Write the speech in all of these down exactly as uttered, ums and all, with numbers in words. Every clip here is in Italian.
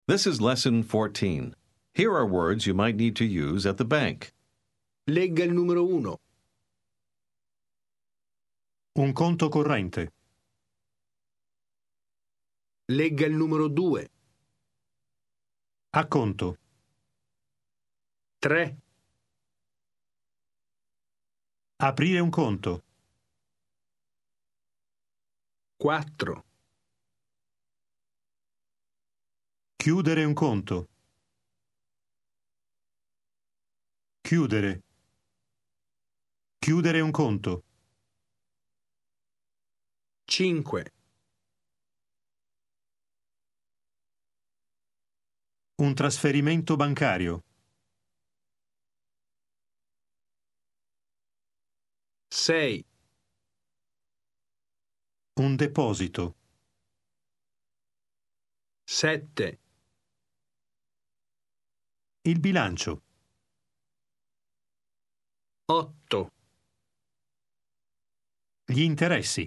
This is Lesson fourteen. Here are words you might need to use at the bank. Legga il numero uno. Un conto corrente. Legga il numero due. Acconto. tre. Aprire un conto. quattro. Chiudere un conto. Chiudere. Chiudere un conto. cinque. Un trasferimento bancario. sei. Un deposito. sette. Il bilancio. otto. Gli interessi.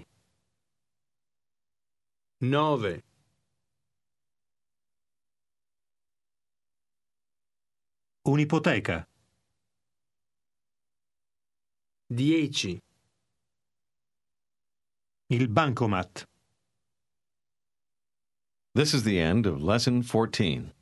nove. Un'ipoteca. dieci. Il bancomat. This is the end of Lesson fourteen.